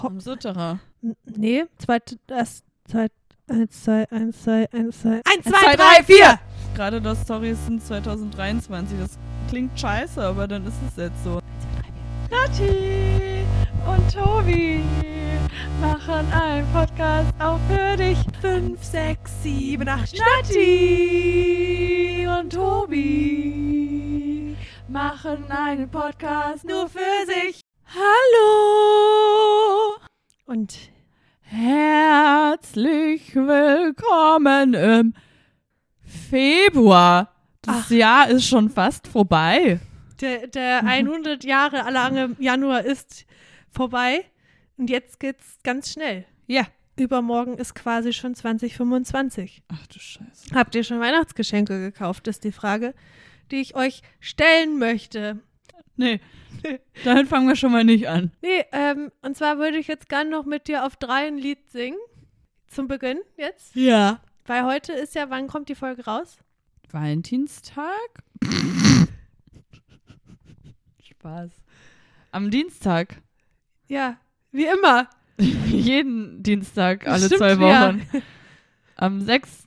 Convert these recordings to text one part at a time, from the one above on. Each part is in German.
Am Sutterer. Nee, 1, 2, 3, 4! Gerade das Stories sind 2023. Das klingt scheiße, aber dann ist es jetzt so. Nati und Tobi machen einen Podcast auch für dich. 5, 6, 7, 8 Nati und Tobi machen einen Podcast nur für sich. Hallo und herzlich willkommen im Februar. Das Jahr ist schon fast vorbei. Der 100 Jahre lange Januar ist vorbei und jetzt geht's ganz schnell. Ja. Übermorgen ist quasi schon 2025. Ach du Scheiße. Habt ihr schon Weihnachtsgeschenke gekauft, ist die Frage, die ich euch stellen möchte. Nee, damit fangen wir schon mal nicht an. Nee, und zwar würde ich jetzt gerne noch mit dir auf 3 ein Lied singen. Zum Beginn jetzt. Ja. Weil heute ist ja, wann kommt die Folge raus? Valentinstag? Spaß. Am Dienstag. Ja, wie immer. Jeden Dienstag, alle Stimmt, 2 Wochen. Ja. Am 6.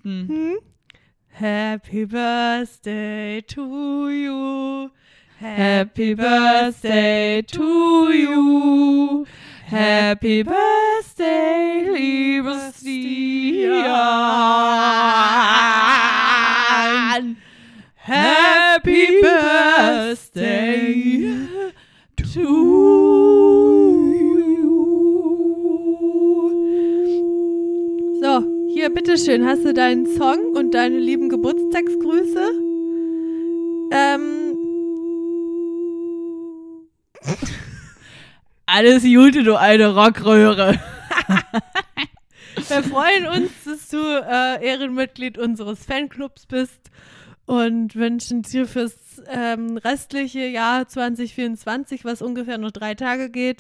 Happy Birthday to you. Happy Birthday to you. Happy Birthday, liebes Stian. Happy Birthday to you. So, hier, bitteschön, hast du deinen Song und deine lieben Geburtstagsgrüße? Alles Gute, du alte Rockröhre. Wir freuen uns, dass du Ehrenmitglied unseres Fanclubs bist und wünschen dir fürs restliche Jahr 2024, was ungefähr nur 3 Tage geht,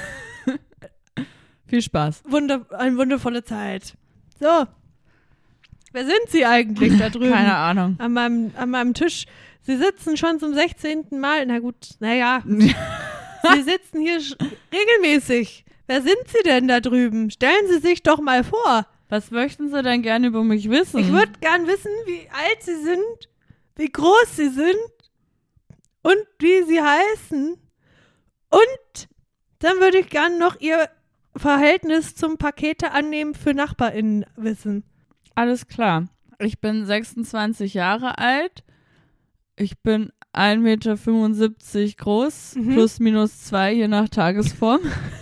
viel Spaß. Eine wundervolle Zeit. So, wer sind Sie eigentlich da drüben? Keine Ahnung. An meinem Tisch. Sie sitzen schon zum 16. Mal. Na gut, naja. Sie sitzen hier regelmäßig. Wer sind Sie denn da drüben? Stellen Sie sich doch mal vor. Was möchten Sie denn gerne über mich wissen? Ich würde gern wissen, wie alt Sie sind, wie groß Sie sind und wie Sie heißen. Und dann würde ich gern noch Ihr Verhältnis zum Pakete annehmen für NachbarInnen wissen. Alles klar. Ich bin 26 Jahre alt. Ich bin 1,75 Meter groß, plus minus 2, je nach Tagesform.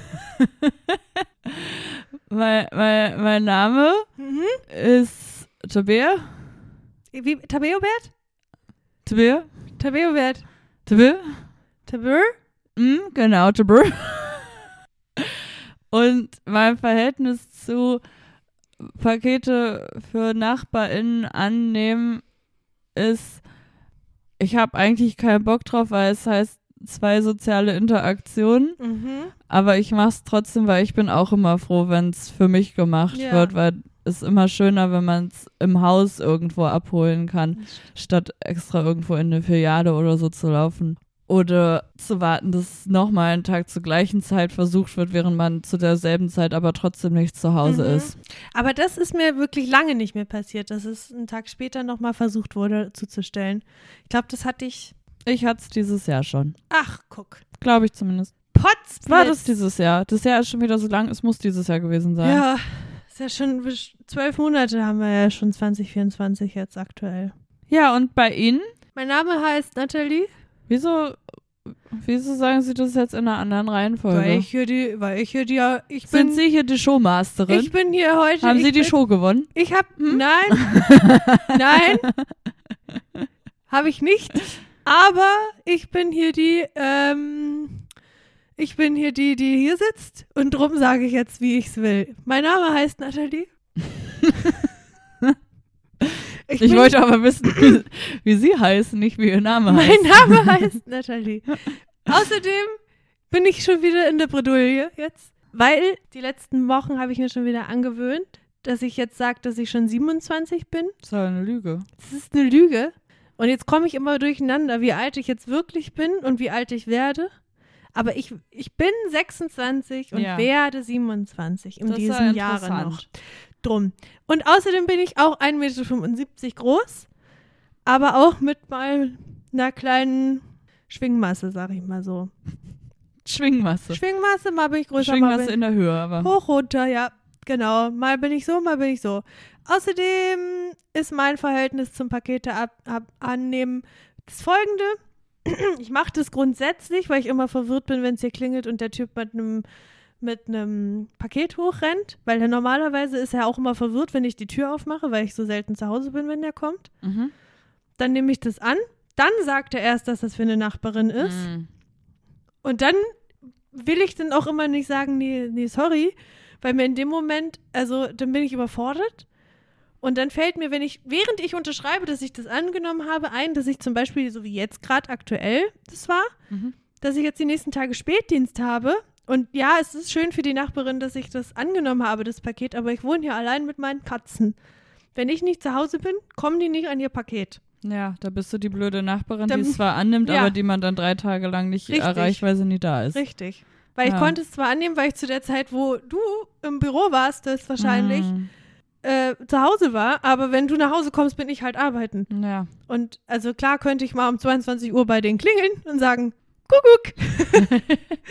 mein Name ist Tabea. Wie, Tabeobert? Tabea? Tabeobert. Tabea? Tabea? Genau, Tabea. Und mein Verhältnis zu Pakete für NachbarInnen annehmen ist, ich habe eigentlich keinen Bock drauf, weil es heißt 2 soziale Interaktionen, aber ich mache es trotzdem, weil ich bin auch immer froh, wenn es für mich gemacht wird, weil es immer schöner, wenn man es im Haus irgendwo abholen kann, statt extra irgendwo in eine Filiale oder so zu laufen. Oder zu warten, dass nochmal ein Tag zur gleichen Zeit versucht wird, während man zu derselben Zeit aber trotzdem nicht zu Hause ist. Aber das ist mir wirklich lange nicht mehr passiert, dass es einen Tag später nochmal versucht wurde zuzustellen. Ich glaube, das hatte ich... Ich hatte es dieses Jahr schon. Ach, guck. Glaube ich zumindest. Potzblitz. War das dieses Jahr? Das Jahr ist schon wieder so lang, es muss dieses Jahr gewesen sein. Ja, ist ja schon 12 Monate haben wir ja schon 2024 jetzt aktuell. Ja, und bei Ihnen? Mein Name heißt Nathalie. Wieso sagen Sie das jetzt in einer anderen Reihenfolge? Sind Sie hier die Showmasterin? Ich bin hier heute. Haben Sie die Show gewonnen? Ich habe, nein, habe ich nicht. Aber ich bin hier die hier sitzt und drum sage ich jetzt, wie ich es will. Mein Name heißt Nathalie. Ich wollte aber wissen, wie Sie heißen, nicht wie Ihr Name heißt. Mein Name heißt Nathalie. Außerdem bin ich schon wieder in der Bredouille jetzt, weil die letzten Wochen habe ich mir schon wieder angewöhnt, dass ich jetzt sage, dass ich schon 27 bin. Das ist ja eine Lüge. Das ist eine Lüge. Und jetzt komme ich immer durcheinander, wie alt ich jetzt wirklich bin und wie alt ich werde. Aber ich bin 26 und werde 27 in Das ist diesem ja Jahre noch. interessant. Drum. Und außerdem bin ich auch 1,75 Meter groß, aber auch mit mal einer kleinen Schwingmasse, sag ich mal so. Schwingmasse. Schwingmasse, mal bin ich größer, mal Schwingmasse bin in der Höhe, aber. hoch, runter, ja, genau. Mal bin ich so, mal bin ich so. Außerdem ist mein Verhältnis zum Pakete annehmen das folgende. Ich mache das grundsätzlich, weil ich immer verwirrt bin, wenn es hier klingelt und der Typ mit einem Paket hochrennt, weil normalerweise ist er auch immer verwirrt, wenn ich die Tür aufmache, weil ich so selten zu Hause bin, wenn der kommt. Mhm. Dann nehme ich das an. Dann sagt er erst, dass das für eine Nachbarin ist. Mhm. Und dann will ich dann auch immer nicht sagen, nee, sorry, weil mir in dem Moment, also dann bin ich überfordert. Und dann fällt mir, während ich unterschreibe, dass ich das angenommen habe, ein, dass ich zum Beispiel, so wie jetzt gerade aktuell das war, dass ich jetzt die nächsten Tage Spätdienst habe. Und ja, es ist schön für die Nachbarin, dass ich das angenommen habe, das Paket, aber ich wohne hier allein mit meinen Katzen. Wenn ich nicht zu Hause bin, kommen die nicht an ihr Paket. Ja, da bist du die blöde Nachbarin, Dann- die es zwar annimmt, ja. aber die man dann 3 Tage lang nicht Richtig. erreicht, weil sie nie da ist. Richtig. Weil ich Ja. konnte es zwar annehmen, weil ich zu der Zeit, wo du im Büro warst, das wahrscheinlich zu Hause war, aber wenn du nach Hause kommst, bin ich halt arbeiten. Ja. Und also klar könnte ich mal um 22 Uhr bei denen klingeln und sagen, Kuckuck.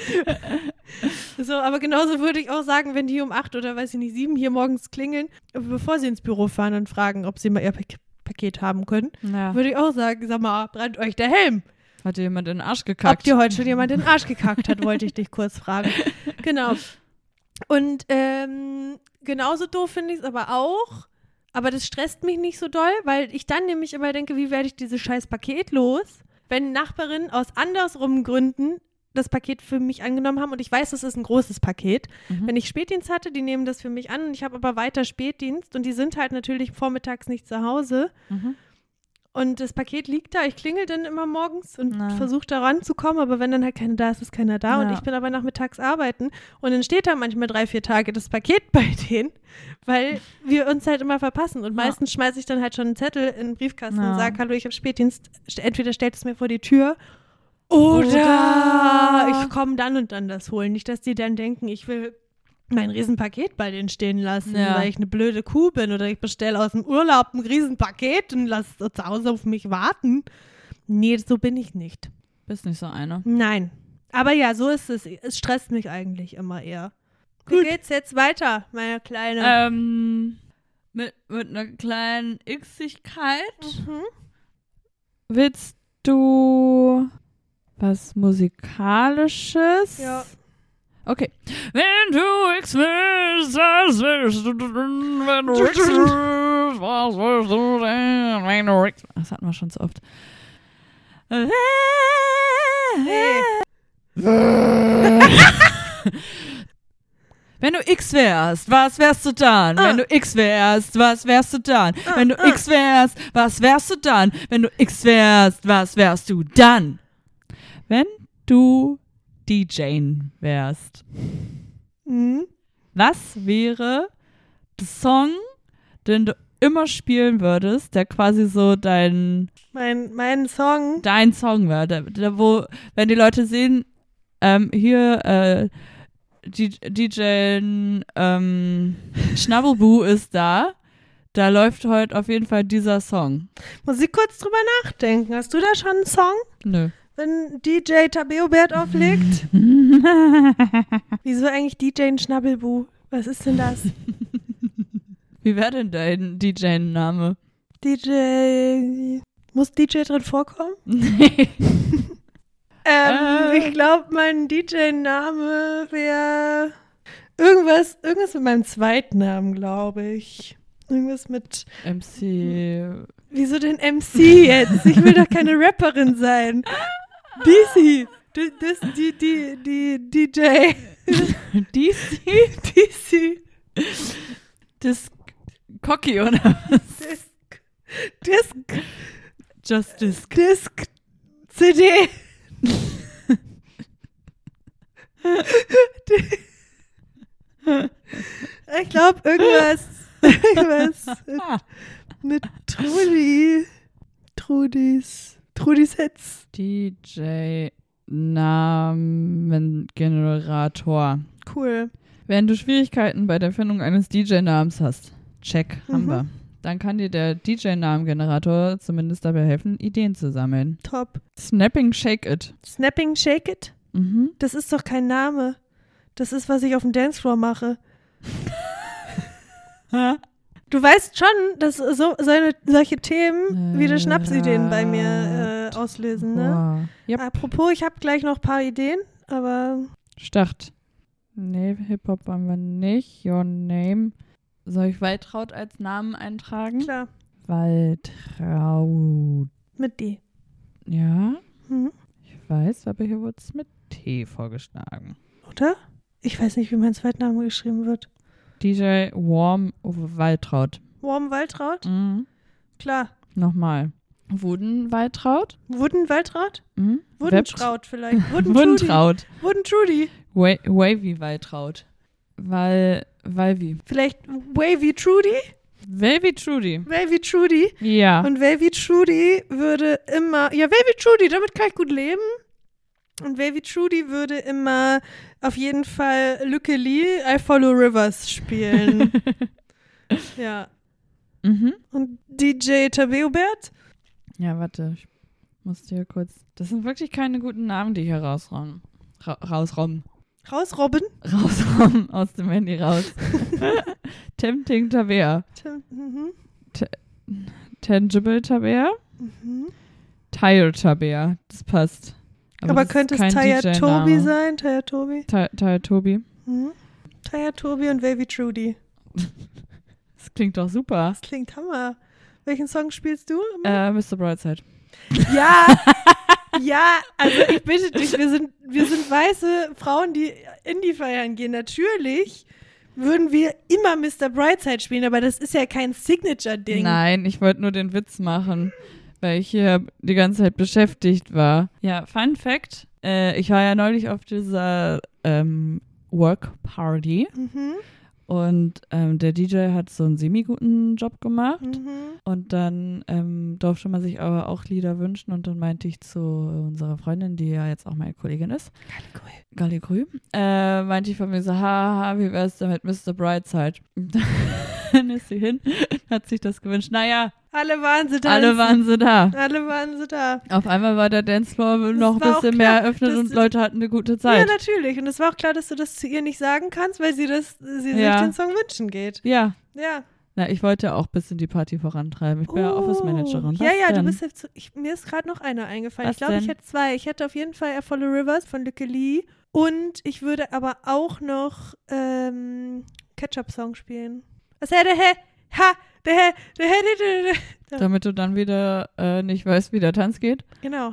So, aber genauso würde ich auch sagen, wenn die um 8 oder weiß ich nicht, 7 hier morgens klingeln, bevor sie ins Büro fahren und fragen, ob sie mal ihr Paket haben können, Ja. würde ich auch sagen, sag mal, brennt euch der Helm. Hat dir jemand in den Arsch gekackt? Ob dir heute schon jemand in den Arsch gekackt hat, wollte ich dich kurz fragen. Genau. Und genauso doof finde ich es aber auch. Aber das stresst mich nicht so doll, weil ich dann nämlich immer denke, wie werde ich dieses scheiß Paket los, wenn Nachbarinnen aus andersrum Gründen das Paket für mich angenommen haben und ich weiß, das ist ein großes Paket. Wenn ich Spätdienst hatte, die nehmen das für mich an und ich habe aber weiter Spätdienst und die sind halt natürlich vormittags nicht zu Hause. Und das Paket liegt da, ich klingel dann immer morgens und versuche da ranzukommen, aber wenn dann halt keiner da ist, ist keiner da und ich bin aber nachmittags arbeiten und dann steht da manchmal 3-4 Tage das Paket bei denen, weil wir uns halt immer verpassen und meistens schmeiße ich dann halt schon einen Zettel in den Briefkasten und sage, hallo, ich habe Spätdienst, entweder stellt es mir vor die Tür oder ich komme dann und dann das holen, nicht, dass die dann denken, ich will mein Riesenpaket bei denen stehen lassen, weil ich eine blöde Kuh bin oder ich bestelle aus dem Urlaub ein Riesenpaket und lasse es zu Hause auf mich warten. Nee, so bin ich nicht. Bist nicht so einer. Nein. Aber ja, so ist es. Es stresst mich eigentlich immer eher. Wie geht's jetzt weiter, meine Kleine? Mit einer kleinen Xigkeit. Willst du was Musikalisches? Ja. Okay. Wenn du X willst, was willst du denn? Wenn du X willst, was willst du denn? Wenn du X... Das hatten wir schon so oft. Wenn du X wärst, was wärst du dann? Wenn du X wärst, was wärst du dann? Wenn du X wärst, was wärst du dann? Wenn du X wärst, was wärst du dann? Wenn du DJ wärst. Was wäre der Song, den du immer spielen würdest, der quasi so dein Song. Song wäre, der, wo, wenn die Leute sehen, hier DJ Schnabbelbu ist da läuft heute auf jeden Fall dieser Song. Muss ich kurz drüber nachdenken. Hast du da schon einen Song? Nö. Wenn DJ Tabeobert auflegt? Wieso eigentlich DJ Schnabbelbu? Was ist denn das? Wie wäre denn dein DJ-Name? DJ. Muss DJ drin vorkommen? Nee. Ich glaube, mein DJ-Name wäre irgendwas mit meinem Zweitnamen, glaube ich. Irgendwas mit MC. Wieso denn MC jetzt? Ich will doch keine Rapperin sein. DC. Die DJ. DC. Das Cocky oder was? Disc. Just Disc. Disc. CD. Ich glaube, irgendwas mit Trudis Hits. DJ Namengenerator. Cool. Wenn du Schwierigkeiten bei der Findung eines DJ-Namens hast, check, haben wir. Dann kann dir der DJ-Namengenerator zumindest dabei helfen, Ideen zu sammeln. Top. Snapping Shake It. Snapping Shake It? Mhm. Das ist doch kein Name. Das ist, was ich auf dem Dancefloor mache. Du weißt schon, dass solche Themen wieder Schnapsideen bei mir auslösen, ne? Yep. Apropos, ich habe gleich noch ein paar Ideen, aber... Start. Nee, Hip-Hop haben wir nicht. Your Name. Soll ich Waltraud als Namen eintragen? Klar. Waltraud. Mit D. Ja, Mhm. ich weiß, aber hier wurde es mit T vorgeschlagen. Oder? Ich weiß nicht, wie mein Zweitname geschrieben wird. DJ Warm Waltraud. Warm Waltraud? Mhm. Klar. Nochmal. Wooden Waltraud? Wooden Waltraud? Mhm. Woodentraud vielleicht. Woodentraud. Woodentrudy. Wavy Waltraud. Walvi. Vielleicht Wavy Trudy? Wavy Trudy. Wavy Trudy. Ja. Und Wavy Trudy würde immer... Ja, Wavy Trudy, damit kann ich gut leben. Und Wavy Trudy würde immer auf jeden Fall Lücke Lee, I Follow Rivers spielen. Ja. Mhm. Und DJ Tabeobert? Ja, warte. Ich muss dir kurz... Das sind wirklich keine guten Namen, die hier rausrauben. Rausrauben aus dem Handy raus. Tempting Tabea. Tangible Tabea. Tire Tabea. Das passt. Aber könnte es Taya Tobi sein? Taya Tobi? Taya Tobi. Taya Tobi und Wavy Trudy. Das klingt doch super. Das klingt Hammer. Welchen Song spielst du? Mr. Brightside. Ja, ja, also ich bitte dich, wir sind weiße Frauen, die Indie feiern gehen. Natürlich würden wir immer Mr. Brightside spielen, aber das ist ja kein Signature-Ding. Nein, ich wollte nur den Witz machen, weil ich hier die ganze Zeit beschäftigt war. Ja, Fun Fact, ich war ja neulich auf dieser Work-Party und der DJ hat so einen semi-guten Job gemacht und dann durfte man sich aber auch Lieder wünschen und dann meinte ich zu unserer Freundin, die ja jetzt auch meine Kollegin ist, Galligrü, meinte ich von mir so, haha, wie wär's denn mit Mr. Brightside? Und dann ist sie hin, hat sich das gewünscht. Naja, alle waren sie da. Alle waren sie da. Auf einmal war der Dancefloor noch ein bisschen mehr eröffnet und Leute hatten eine gute Zeit. Ja, natürlich. Und es war auch klar, dass du das zu ihr nicht sagen kannst, weil sie sich den Song wünschen geht. Ja. Ja. Na, ich wollte ja auch ein bisschen die Party vorantreiben. Ich bin ja Office-Managerin. Ja, du bist jetzt, mir ist gerade noch einer eingefallen. Ich glaube, ich hätte zwei. Ich hätte auf jeden Fall I Follow Rivers von Lücke Lee und ich würde aber auch noch Ketchup-Song spielen. Was damit du dann wieder nicht weißt, wie der Tanz geht. Genau.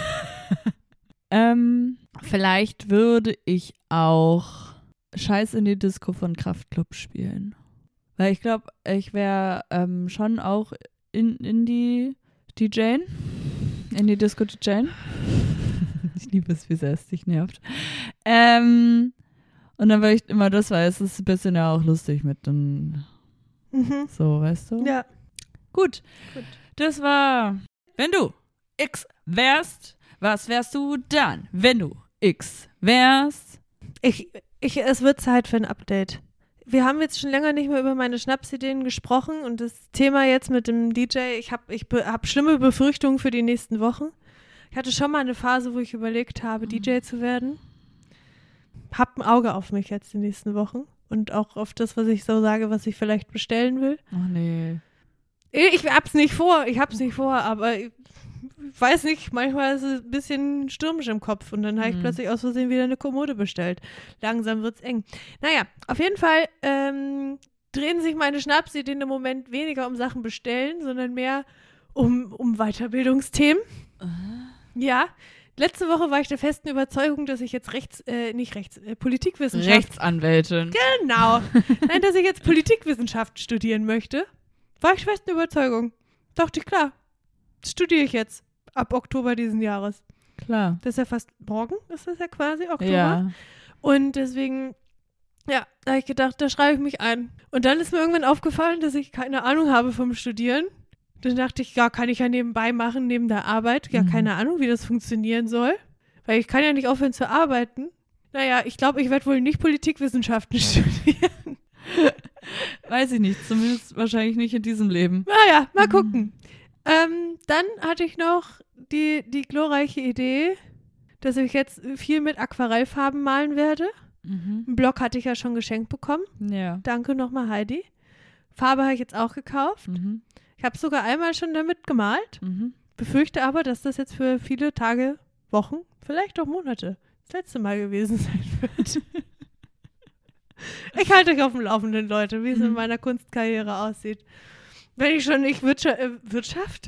Vielleicht würde ich auch Scheiß in die Disco von Kraftklub spielen. Weil ich glaube, ich wäre schon auch in die DJen. In die Disco DJen. Ich liebe es, wie sehr es dich nervt. Und dann würde ich immer das, weil es ist ein bisschen ja auch lustig mit dann so, weißt du? Ja. Gut. Das war, wenn du X wärst, was wärst du dann, wenn du X wärst? Es wird Zeit für ein Update. Wir haben jetzt schon länger nicht mehr über meine Schnapsideen gesprochen und das Thema jetzt mit dem DJ, ich hab schlimme Befürchtungen für die nächsten Wochen. Ich hatte schon mal eine Phase, wo ich überlegt habe, DJ zu werden. Hab ein Auge auf mich jetzt die nächsten Wochen und auch auf das, was ich so sage, was ich vielleicht bestellen will. Oh nee. Ich hab's nicht vor, aber ich weiß nicht, manchmal ist es ein bisschen stürmisch im Kopf und dann habe ich plötzlich aus Versehen wieder eine Kommode bestellt. Langsam wird's eng. Naja, auf jeden Fall drehen sich meine Schnapsideen im Moment weniger um Sachen bestellen, sondern mehr um Weiterbildungsthemen. Ja, letzte Woche war ich der festen Überzeugung, dass ich jetzt Politikwissenschaft. Rechtsanwältin. Genau. Nein, dass ich jetzt Politikwissenschaft studieren möchte. War ich festen Überzeugung. Dachte ich, klar, studiere ich jetzt ab Oktober diesen Jahres. Klar. Das ist ja fast morgen, ist das ja quasi Oktober. Ja. Und deswegen, ja, da habe ich gedacht, da schreibe ich mich ein. Und dann ist mir irgendwann aufgefallen, dass ich keine Ahnung habe vom Studieren. Dann dachte ich, ja, kann ich ja nebenbei machen, neben der Arbeit. Ja, keine Ahnung, wie das funktionieren soll. Weil ich kann ja nicht aufhören zu arbeiten. Naja, ich glaube, ich werde wohl nicht Politikwissenschaften studieren. Weiß ich nicht, zumindest wahrscheinlich nicht in diesem Leben. Naja, mal gucken. Dann hatte ich noch die glorreiche Idee, dass ich jetzt viel mit Aquarellfarben malen werde. Einen Block hatte ich ja schon geschenkt bekommen. Ja. Danke nochmal, Heidi. Farbe habe ich jetzt auch gekauft. Ich habe sogar einmal schon damit gemalt. Befürchte aber, dass das jetzt für viele Tage, Wochen, vielleicht auch Monate das letzte Mal gewesen sein wird. Ich halte euch auf dem Laufenden, Leute, wie es in meiner Kunstkarriere aussieht. Wenn ich schon nicht Wirtschaft?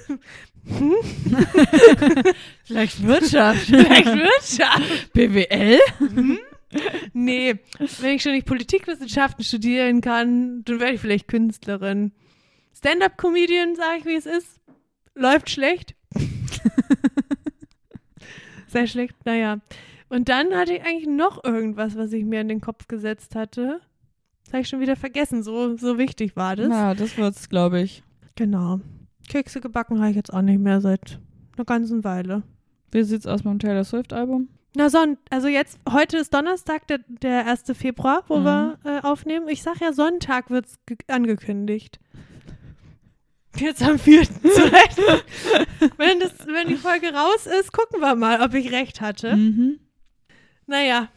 Vielleicht Wirtschaft. Vielleicht Wirtschaft. BWL? Nee, wenn ich schon nicht Politikwissenschaften studieren kann, dann werde ich vielleicht Künstlerin. Stand-up-Comedian, sage ich, wie es ist. Läuft schlecht. Sehr schlecht, naja. Und dann hatte ich eigentlich noch irgendwas, was ich mir in den Kopf gesetzt hatte. Das habe ich schon wieder vergessen, so wichtig war das. Ja, das wird's, glaube ich. Genau. Kekse gebacken habe ich jetzt auch nicht mehr seit einer ganzen Weile. Wie sieht's aus mit dem Taylor Swift-Album? Also jetzt, heute ist Donnerstag, der 1. Februar, wo wir aufnehmen. Ich sag ja, Sonntag wird's angekündigt. Jetzt am 4. Wenn die Folge raus ist, gucken wir mal, ob ich recht hatte. Naja.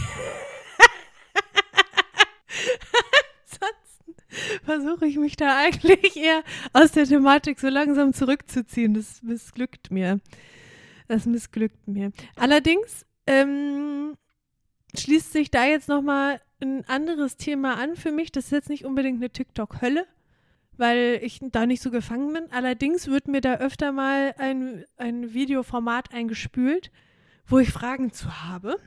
Ansonsten versuche ich mich da eigentlich eher aus der Thematik so langsam zurückzuziehen. Das missglückt mir. Allerdings schließt sich da jetzt nochmal ein anderes Thema an für mich. Das ist jetzt nicht unbedingt eine TikTok-Hölle, weil ich da nicht so gefangen bin. Allerdings wird mir da öfter mal ein Videoformat eingespült, wo ich Fragen zu habe.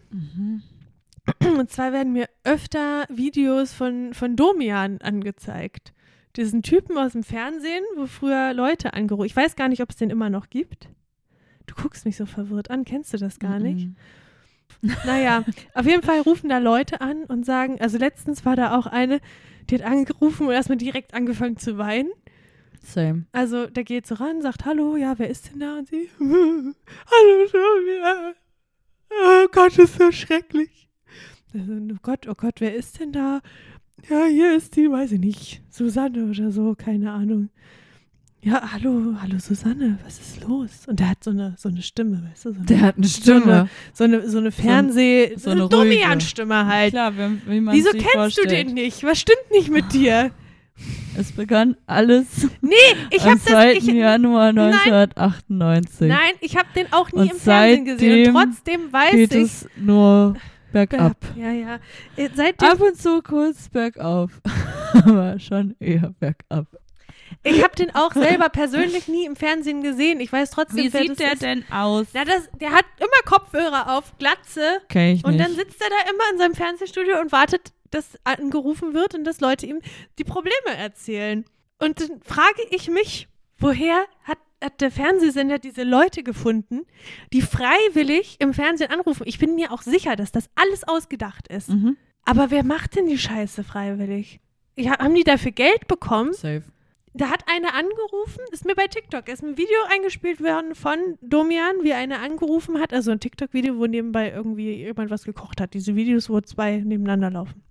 Und zwar werden mir öfter Videos von Domian angezeigt. Diesen Typen aus dem Fernsehen, wo früher Leute angerufen. Ich weiß gar nicht, ob es den immer noch gibt. Du guckst mich so verwirrt an. Kennst du das gar nicht? Naja, auf jeden Fall rufen da Leute an und sagen, also letztens war da auch eine, die hat angerufen und erstmal direkt angefangen zu weinen. Same. Also der geht so ran, sagt, hallo, ja, wer ist denn da? Und sie, hallo, Domian. Oh Gott, ist so schrecklich. Also, oh Gott, wer ist denn da? Ja, hier ist die, weiß ich nicht, Susanne oder so, keine Ahnung. Ja, hallo Susanne, was ist los? Und der hat so eine Stimme, weißt du? Der hat eine Stimme. So eine so eine Domian-Stimme halt. Klar, wie man Wieso sich kennst vorstellt. du den nicht? Was stimmt nicht mit dir? Es begann alles Nee, ich am habe 2. das... Januar 1998. Nein, ich habe den auch nie Und im Fernsehen gesehen. Und seitdem trotzdem weiß geht ich... es nur bergab. Ja. Seitdem... Ab und zu kurz bergauf, aber schon eher bergab. Ich habe den auch selber persönlich nie im Fernsehen gesehen. Ich weiß trotzdem, Wie wer sieht das der ist. denn aus? Na, der hat immer Kopfhörer auf, Glatze. Kenn ich Und nicht. dann sitzt er da immer in seinem Fernsehstudio und wartet, dass angerufen wird und dass Leute ihm die Probleme erzählen. Und dann frage ich mich, woher hat der Fernsehsender diese Leute gefunden, die freiwillig im Fernsehen anrufen? Ich bin mir auch sicher, dass das alles ausgedacht ist. Aber wer macht denn die Scheiße freiwillig? Haben die dafür Geld bekommen? Safe. Da hat eine angerufen, ist mir bei TikTok, ist ein Video eingespielt worden von Domian, wie eine angerufen hat, also ein TikTok-Video, wo nebenbei irgendwie jemand was gekocht hat. Diese Videos, wo zwei nebeneinander laufen.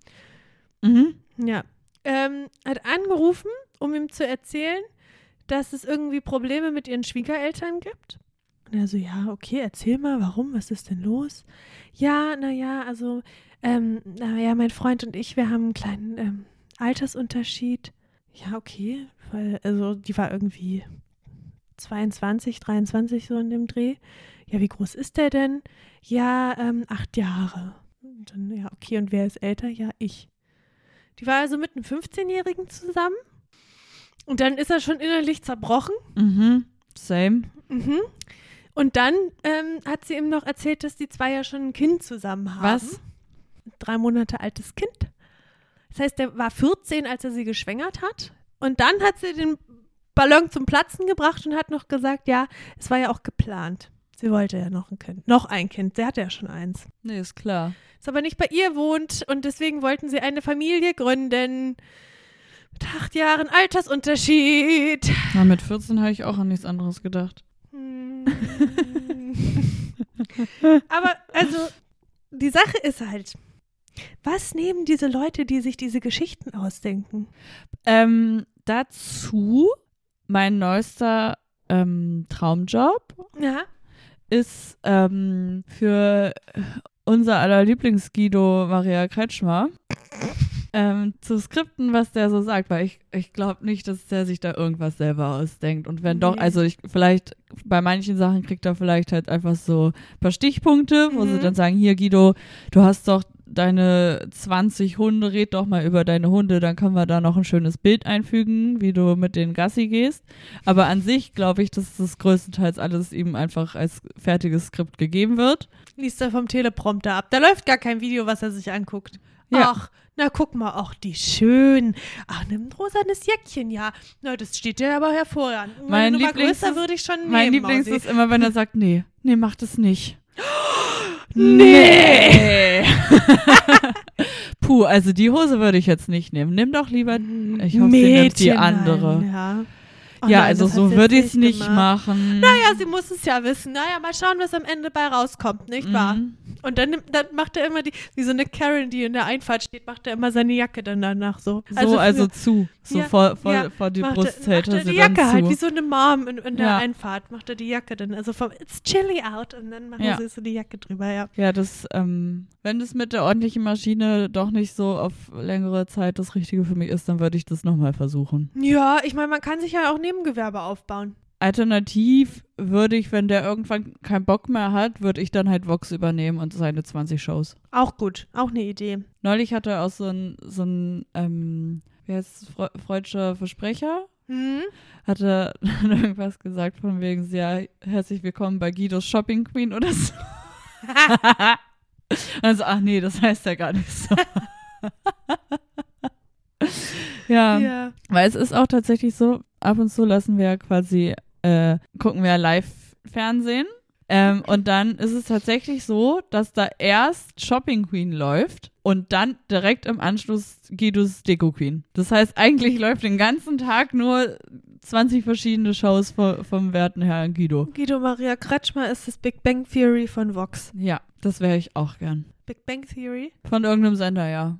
Ja. Hat angerufen, um ihm zu erzählen, dass es irgendwie Probleme mit ihren Schwiegereltern gibt. Und er so, ja, okay, erzähl mal, warum, was ist denn los? Ja, also, mein Freund und ich, wir haben einen kleinen Altersunterschied. Ja, okay, weil, also die war irgendwie 22, 23 so in dem Dreh. Ja, wie groß ist der denn? Ja, 8 Jahre. Und dann, ja, okay, und wer ist älter? Ja, ich. Die war also mit einem 15-Jährigen zusammen. Und dann ist er schon innerlich zerbrochen. Same. Und dann hat sie ihm noch erzählt, dass die zwei ja schon ein Kind zusammen haben. Was? 3 Monate altes Kind. Das heißt, der war 14, als er sie geschwängert hat. Und dann hat sie den Ballon zum Platzen gebracht und hat noch gesagt, ja, es war ja auch geplant. Sie wollte ja noch ein Kind. Noch ein Kind. Sie hatte ja schon eins. Nee, ist klar. Das aber nicht bei ihr wohnt. Und deswegen wollten sie eine Familie gründen. Mit 8 Jahren Altersunterschied. Na, mit 14 habe ich auch an nichts anderes gedacht. Aber also, die Sache ist halt, was nehmen diese Leute, die sich diese Geschichten ausdenken? Dazu mein neuester Traumjob Ja. ist für unser aller Lieblings-Guido Maria Kretschmer zu skripten, was der so sagt, weil ich glaube nicht, dass der sich da irgendwas selber ausdenkt. Und wenn doch, also vielleicht bei manchen Sachen kriegt er vielleicht halt einfach so ein paar Stichpunkte, wo sie dann sagen, hier Guido, du hast doch deine 20 Hunde, red doch mal über deine Hunde, dann können wir da noch ein schönes Bild einfügen, wie du mit den Gassi gehst. Aber an sich glaube ich, dass das größtenteils alles ihm einfach als fertiges Skript gegeben wird. Liest er vom Teleprompter ab. Da läuft gar kein Video, was er sich anguckt. Ja. Ach, na guck mal, ach, die schön. Ach, nimm ein rosanes Jäckchen, ja. Na, das steht dir aber hervorragend. Mein Nummer Lieblings größer würde ich schon nehmen. Mein Lieblings Mausi. ist immer, wenn er sagt, nee, mach das nicht. Nee. Puh, also die Hose würde ich jetzt nicht nehmen. Nimm doch lieber, ich hoffe, sie nimmt die andere. Ja, oh Ja, nein, also das hat so sie würde jetzt ich es nicht gemacht. machen. Naja, sie muss es ja wissen. Naja, mal schauen, was am Ende bei rauskommt, nicht wahr? Mhm. Und dann macht er immer wie so eine Karen, die in der Einfahrt steht, macht er immer seine Jacke dann danach so. Also zu. So Ja, vor die macht Brust er, hält macht er er sie die dann Jacke zu. halt, wie so eine Mom in der Ja. Einfahrt, macht er die Jacke dann. Also vom It's chilly out und dann machen Ja. sie so die Jacke drüber, ja. Ja, das, wenn das mit der ordentlichen Maschine doch nicht so auf längere Zeit das Richtige für mich ist, dann würde ich das nochmal versuchen. Ja, ich meine, man kann sich ja auch Nebengewerbe aufbauen. Alternativ würde ich, wenn der irgendwann keinen Bock mehr hat, würde ich dann halt Vox übernehmen und seine 20 Shows. Auch gut, auch eine Idee. Neulich hatte er auch so ein wie heißt es, freudscher Versprecher? Hm? Hat er dann irgendwas gesagt von wegen, ja, herzlich willkommen bei Guidos Shopping Queen oder so. Und so, ach nee, das heißt ja gar nicht so. Ja, weil es ist auch tatsächlich so, ab und zu lassen wir ja quasi, gucken wir Live-Fernsehen. Und dann ist es tatsächlich so, dass da erst Shopping Queen läuft und dann direkt im Anschluss Guidos Deko Queen. Das heißt, eigentlich läuft den ganzen Tag nur 20 verschiedene Shows vom werten Herrn Guido. Guido Maria Kretschmer ist das Big Bang Theory von Vox. Ja, das wäre ich auch gern. Big Bang Theory? Von irgendeinem Sender, ja.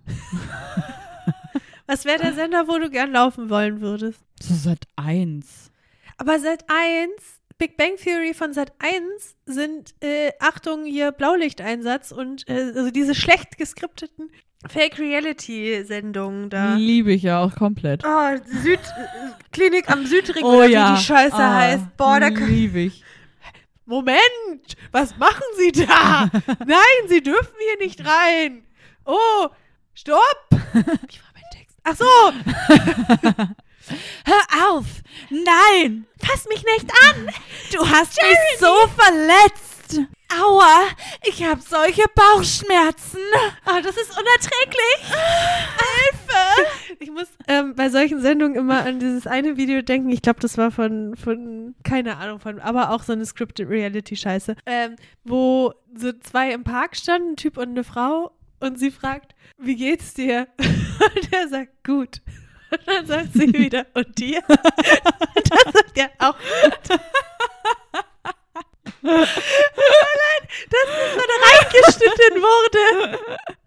Was wäre der Sender, wo du gern laufen wollen würdest? So Sat.1. Aber Sat.1, Big Bang Theory von Sat.1 sind, Achtung, hier Blaulichteinsatz und also diese schlecht geskripteten Fake-Reality-Sendungen da. Liebe ich ja auch komplett. Oh, Klinik am Südring Oh oder ja. wie die Scheiße heißt. Boah, da liebe ich. Moment, was machen Sie da? Nein, Sie dürfen hier nicht rein. Oh, stopp. Wie war mein Text? Ach so. Hör auf! Nein! Fass mich nicht an. Du hast mich so verletzt! Aua! Ich habe solche Bauchschmerzen! Oh, das ist unerträglich. Hilfe! Ich muss bei solchen Sendungen immer an dieses eine Video denken. Ich glaube, das war von keine Ahnung, aber auch so eine Scripted Reality-Scheiße. Wo so zwei im Park standen, ein Typ und eine Frau. Und sie fragt, wie geht's dir? Und er sagt, gut. Und dann sagt sie wieder, und dir? Und dann sagt er auch, gut. Nein, dass es so reingeschnitten wurde.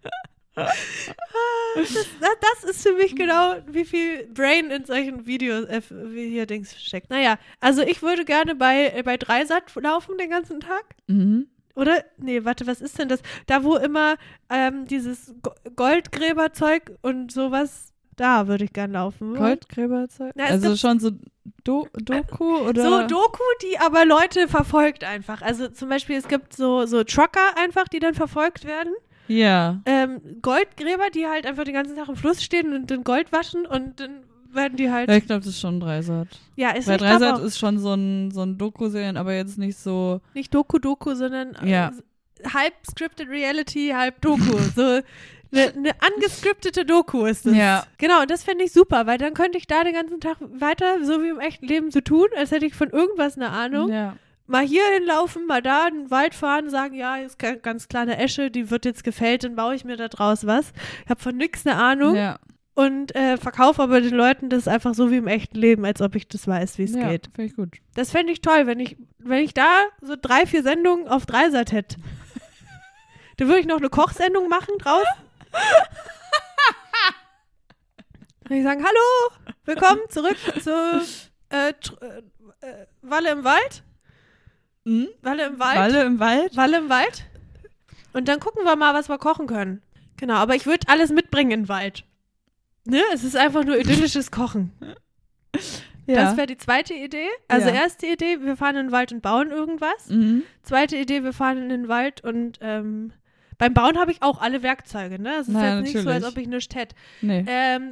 Das ist für mich genau, wie viel Brain in solchen Videos wie hier Dings steckt. Naja, also ich würde gerne bei Dreisat laufen den ganzen Tag. Mhm. Oder? Nee, warte, was ist denn das? Da, wo immer dieses Goldgräberzeug und sowas, da würde ich gerne laufen. Goldgräberzeug? Na, es Also gibt- schon so Doku oder? So Doku, die aber Leute verfolgt einfach. Also zum Beispiel, es gibt so Trucker einfach, die dann verfolgt werden. Ja. Goldgräber, die halt einfach den ganzen Tag im Fluss stehen und dann Gold waschen und dann werden die halt. Ja, ich glaube, das ist schon Dreisat. Ja, ist Weil ich glaub Dreisat auch ist schon so ein Doku-Serien, aber jetzt nicht so. nicht Doku, sondern Ja. halb scripted Reality, halb Doku. So eine angescriptete Doku ist das. Ja. Genau, und das fände ich super, weil dann könnte ich da den ganzen Tag weiter, so wie im echten Leben, so tun, als hätte ich von irgendwas eine Ahnung. Ja. Mal hier hinlaufen, mal da in den Wald fahren, sagen, ja, hier ist ganz klar eine Esche, die wird jetzt gefällt, dann baue ich mir da draus was. Ich habe von nix eine Ahnung. Ja. und verkaufe aber den Leuten das einfach so wie im echten Leben, als ob ich das weiß, wie es geht. Finde ich gut. Das fände ich toll, wenn ich da so 3-4 Sendungen auf Dreisat hätte. Dann würde ich noch eine Kochsendung machen draus. Würde ich sagen, hallo, willkommen zurück zu Walle im Wald. Walle im Wald. Walle im Wald. Walle im Wald. Und dann gucken wir mal, was wir kochen können. Genau, aber ich würde alles mitbringen in den Wald. Ne? Es ist einfach nur idyllisches Kochen. Ja. Das wäre die zweite Idee. Also Ja. erste Idee, wir fahren in den Wald und bauen irgendwas. Mhm. Zweite Idee, wir fahren in den Wald und beim Bauen habe ich auch alle Werkzeuge. Ne? Es ist Na, jetzt nicht so, als natürlich. ob ich nichts hätte. Nee.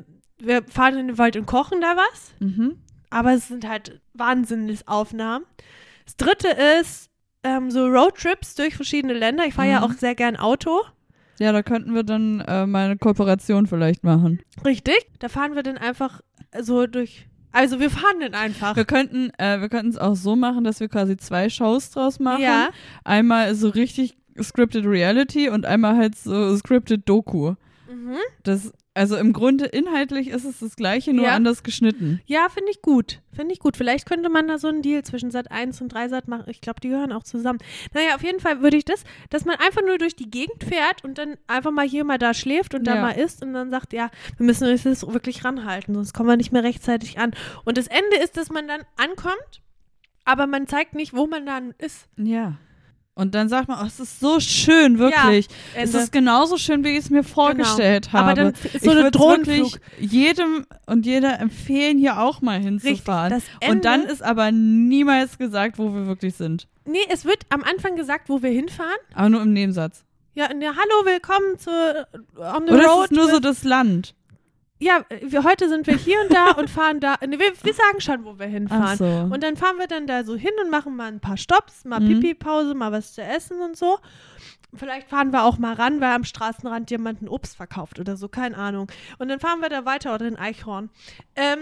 Wir fahren in den Wald und kochen da was. Mhm. Aber es sind halt Wahnsinnsaufnahmen. Das dritte ist so Roadtrips durch verschiedene Länder. Ich fahre ja auch sehr gern Auto. Ja, da könnten wir dann mal eine Kooperation vielleicht machen. Richtig. Da fahren wir dann einfach so durch. Also wir fahren dann einfach. Wir könnten es auch so machen, dass wir quasi 2 Shows draus machen. Ja. Einmal so richtig scripted Reality und einmal halt so scripted Doku. Mhm. Also im Grunde inhaltlich ist es das Gleiche, nur Ja. anders geschnitten. Ja, finde ich gut. Vielleicht könnte man da so einen Deal zwischen Sat.1 und Dreisat machen. Ich glaube, die gehören auch zusammen. Naja, auf jeden Fall würde ich dass man einfach nur durch die Gegend fährt und dann einfach mal hier, mal da schläft und da Ja. mal isst und dann sagt, ja, wir müssen uns das wirklich ranhalten, sonst kommen wir nicht mehr rechtzeitig an. Und das Ende ist, dass man dann ankommt, aber man zeigt nicht, wo man dann ist. Ja. Und dann sagt man, oh, es ist so schön, wirklich. Ja, es Ende. ist genauso schön, wie ich es mir vorgestellt habe. Aber dann ist so ich eine würde Drohnenflug. wirklich jedem und jeder empfehlen, hier auch mal hinzufahren. das Ende- Und dann ist aber niemals gesagt, wo wir wirklich sind. Nee, es wird am Anfang gesagt, wo wir hinfahren. Aber nur im Nebensatz. Ja, in der Hallo, willkommen zu On the Oder Road. ist es nur so das Land? Ja, heute sind wir hier und da und fahren da. Nee, wir sagen schon, wo wir hinfahren. Ach so. Und dann fahren wir dann da so hin und machen mal ein paar Stops, mal Mhm. Pipi-Pause, mal was zu essen und so. Vielleicht fahren wir auch mal ran, weil am Straßenrand jemand ein Obst verkauft oder so, keine Ahnung. Und dann fahren wir da weiter oder in Eichhorn. Ein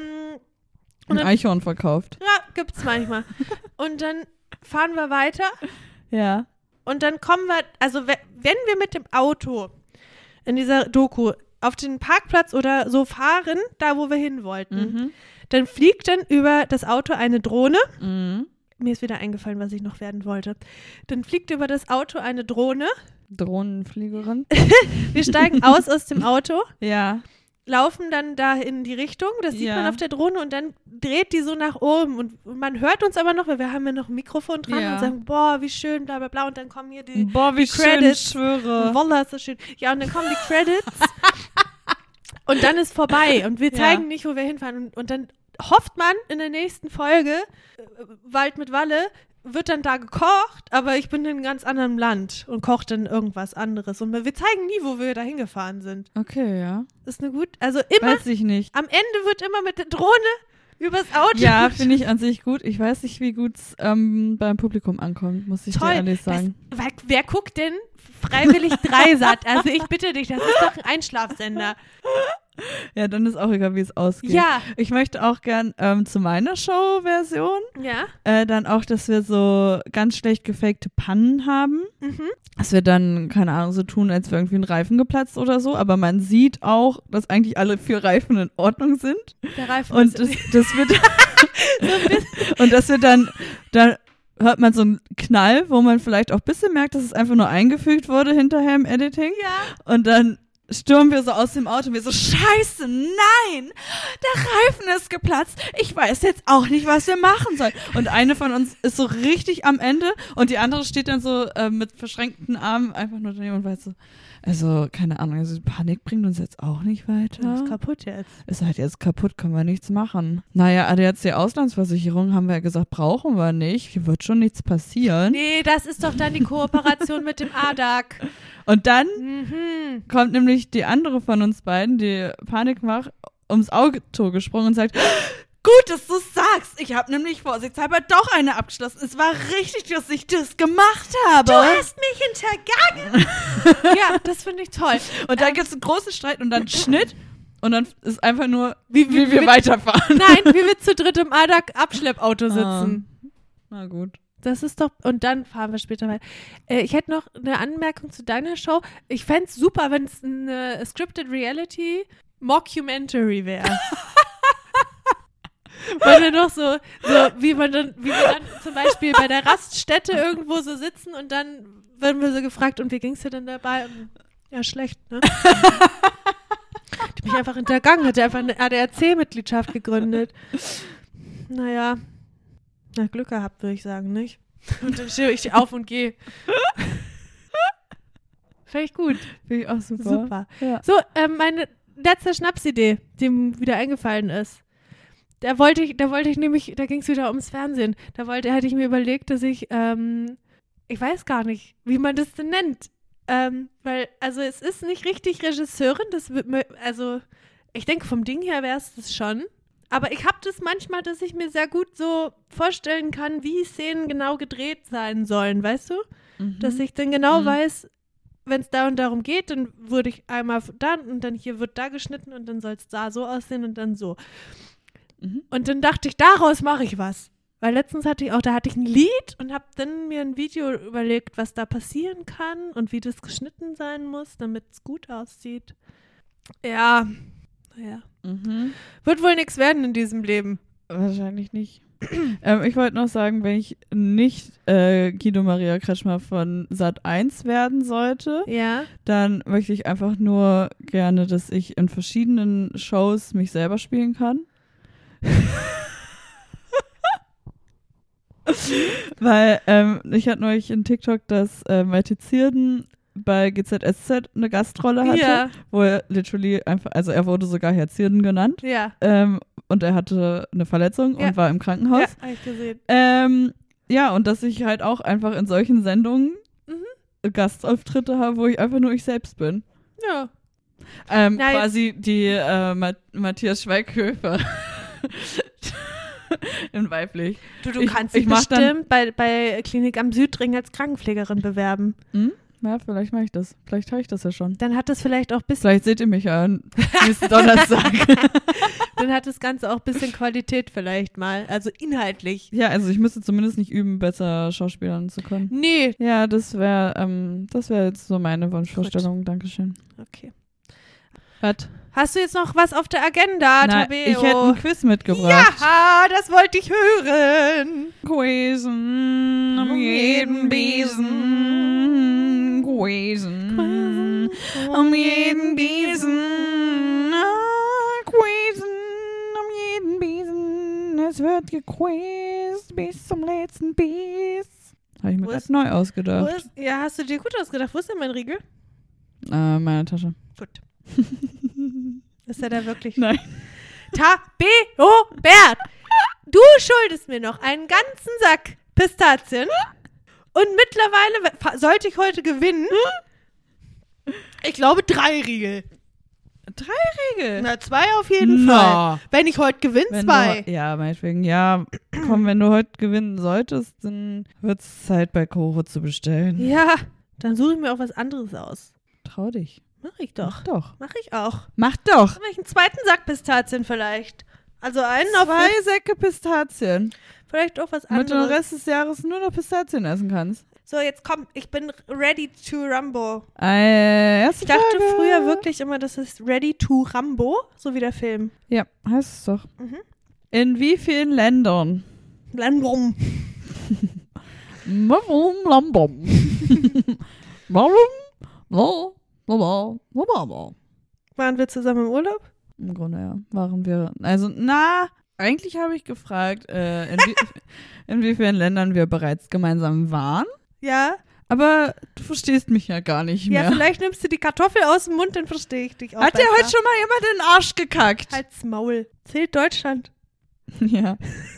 und dann- Eichhorn verkauft. Ja, gibt's manchmal. Und dann fahren wir weiter Ja. und dann kommen wir, also wenn wir mit dem Auto in dieser Doku auf den Parkplatz oder so fahren, da wo wir hin wollten, dann fliegt dann über das Auto eine Drohne. Mhm. Mir ist wieder eingefallen, was ich noch werden wollte. Dann fliegt über das Auto eine Drohne. Drohnenfliegerin. Wir steigen aus dem Auto, Ja. laufen dann da in die Richtung. Das sieht Ja. man auf der Drohne und dann dreht die so nach oben. Und man hört uns aber noch, weil wir haben ja noch ein Mikrofon dran Ja. und sagen, boah, wie schön, bla bla bla. Und dann kommen hier die Boah, wie schön, ich Credits. schwöre. Wallah, ist so schön. Ja, und dann kommen die Credits und dann ist vorbei und wir zeigen nicht, wo wir hinfahren. Und dann hofft man in der nächsten Folge, Wald mit Walle, wird dann da gekocht, aber ich bin in einem ganz anderen Land und koche dann irgendwas anderes. Und wir zeigen nie, wo wir da hingefahren sind. Okay, ja. Ist eine gut, also immer, Weiß ich nicht. am Ende wird immer mit der Drohne übers Auto. Ja, finde ich an sich gut. Ich weiß nicht, wie gut es beim Publikum ankommt, muss ich dir Toll. ehrlich sagen. Wer guckt denn freiwillig Dreisat? Also ich bitte dich, das ist doch ein Einschlafsender. Ja, dann ist auch egal, wie es ausgeht. Ja. Ich möchte auch gern zu meiner Show-Version Ja. dann auch, dass wir so ganz schlecht gefakte Pannen haben. Mhm. Dass wir dann, keine Ahnung, so tun, als wäre irgendwie ein Reifen geplatzt oder so. Aber man sieht auch, dass eigentlich alle 4 Reifen in Ordnung sind. Der Reifen Und ist das wird und dass wir dann hört man so einen Knall, wo man vielleicht auch ein bisschen merkt, dass es einfach nur eingefügt wurde hinterher im Editing. ja. Und dann stürmen wir so aus dem Auto und wir so, scheiße, nein, der Reifen ist geplatzt. Ich weiß jetzt auch nicht, was wir machen sollen. Und eine von uns ist so richtig am Ende und die andere steht dann so mit verschränkten Armen einfach nur daneben und weiß so, also keine Ahnung, also die Panik bringt uns jetzt auch nicht weiter. Ist kaputt jetzt. Ist halt jetzt kaputt, können wir nichts machen. Naja, ADAC-Auslandsversicherung haben wir ja gesagt, brauchen wir nicht. Hier wird schon nichts passieren. Nee, das ist doch dann die Kooperation mit dem ADAC. Und dann Mhm. kommt nämlich die andere von uns beiden, die Panik macht, ums Auto gesprungen und sagt, gut, dass du es sagst. Ich habe nämlich vorsichtshalber doch eine abgeschlossen. Es war richtig, dass ich das gemacht habe. Du hast mich hintergangen. Ja, das finde ich toll. Und dann gibt es einen großen Streit und dann Schnitt. Und dann ist einfach nur, wie wir wie- weiterfahren. Nein, wie wir zu dritt im ADAC-Abschleppauto sitzen. Na gut. Das ist doch, und dann fahren wir später weiter. Ich hätte noch eine Anmerkung zu deiner Show. Ich fände es super, wenn es eine Scripted Reality Mockumentary wäre. Weil wir noch so wie wir dann zum Beispiel bei der Raststätte irgendwo so sitzen und dann werden wir so gefragt, und wie ging's dir denn dabei? Und, ja, schlecht, ne? Die mich einfach hintergangen, hat einfach eine ADAC-Mitgliedschaft gegründet. Naja, Glück gehabt, würde ich sagen, nicht? Und dann stehe ich auf und gehe. Finde ich gut. Finde ich auch super. Ja. So, meine letzte Schnapsidee, die mir wieder eingefallen ist. Da wollte ich nämlich, da ging es wieder ums Fernsehen. Hätte ich mir überlegt, dass ich weiß gar nicht, wie man das denn nennt. Weil, also es ist nicht richtig Regisseurin, ich denke, vom Ding her wäre es das schon. Aber ich habe das manchmal, dass ich mir sehr gut so vorstellen kann, wie Szenen genau gedreht sein sollen, weißt du? Mhm. Dass ich dann genau weiß, wenn es da und darum geht, dann würde ich einmal da und dann hier wird da geschnitten und dann soll es da so aussehen und dann so. Mhm. Und dann dachte ich, daraus mache ich was. Weil letztens hatte ich ein Lied und habe dann mir ein Video überlegt, was da passieren kann und wie das geschnitten sein muss, damit es gut aussieht. Ja, naja. Mhm. Wird wohl nichts werden in diesem Leben. Wahrscheinlich nicht. Ich wollte noch sagen, wenn ich nicht Guido Maria Kretschmer von Sat.1 werden sollte, dann möchte ich einfach nur gerne, dass ich in verschiedenen Shows mich selber spielen kann. Weil ich hatte neulich in TikTok, dass Malte Zierden bei GZSZ eine Gastrolle hatte, wo er literally einfach, also er wurde sogar Herr Zierden genannt. Ja. Und er hatte eine Verletzung und war im Krankenhaus. Ja, habe ich gesehen. Ja, und dass ich halt auch einfach in solchen Sendungen Gastauftritte habe, wo ich einfach nur ich selbst bin. Ja. Quasi die Matthias Schweighöfer in weiblich. Du kannst dich bestimmt bei Klinik am Südring als Krankenpflegerin bewerben. Ja, vielleicht mache ich das. Vielleicht habe ich das ja schon. Dann hat das vielleicht auch Vielleicht seht ihr mich ja nächsten Donnerstag. Dann hat das Ganze auch ein bisschen Qualität vielleicht mal. Also inhaltlich. Ja, also ich müsste zumindest nicht üben, besser Schauspielern zu können. Nee. Ja, das wäre jetzt so meine Wunschvorstellung. Gut. Dankeschön. Okay. Was? Hast du jetzt noch was auf der Agenda, Tabeo? Ich hätte ein Quiz mitgebracht. Ja, das wollte ich hören. Quizzen um jeden Besen. Quizzen um jeden Besen. Quizzen um jeden Besen. Es wird gequizt bis zum letzten Biss. Habe ich mir gerade neu ausgedacht. Hast du dir gut ausgedacht. Wo ist denn mein Riegel? Meine Tasche. Gut. Ist er da wirklich? Nein. Tabeo Bert, du schuldest mir noch einen ganzen Sack Pistazien und mittlerweile sollte ich heute gewinnen. Ich glaube 3 Riegel. 3 Riegel? Na, 2 auf jeden Fall. Wenn ich heute gewinne, 2. Ja, meinetwegen. Ja, komm, wenn du heute gewinnen solltest, dann wird es Zeit, bei Koro zu bestellen. Ja, dann suche ich mir auch was anderes aus. Trau dich. Mach ich doch. Mach doch. Mach ich auch. Mach doch. Dann mach ich einen zweiten Sack Pistazien vielleicht. Also einen 2 Säcke Pistazien. Vielleicht auch was anderes. Damit du den Rest des Jahres nur noch Pistazien essen kannst. So, jetzt komm, ich bin ready to Rambo. Ich dachte früher wirklich immer, das ist Ready to Rambo, so wie der Film. Ja, heißt es doch. Mhm. In wie vielen Ländern? Ländern. Warum Lambom? Warum? Waren wir zusammen im Urlaub? Im Grunde, ja. Waren wir. Also, eigentlich habe ich gefragt, in wie vielen Ländern wir bereits gemeinsam waren. Ja. Aber du verstehst mich ja gar nicht mehr. Ja, vielleicht nimmst du die Kartoffel aus dem Mund, dann verstehe ich dich auch Hat dir heute schon mal jemand in den Arsch gekackt? Halt's Maul. Zählt Deutschland. Ja.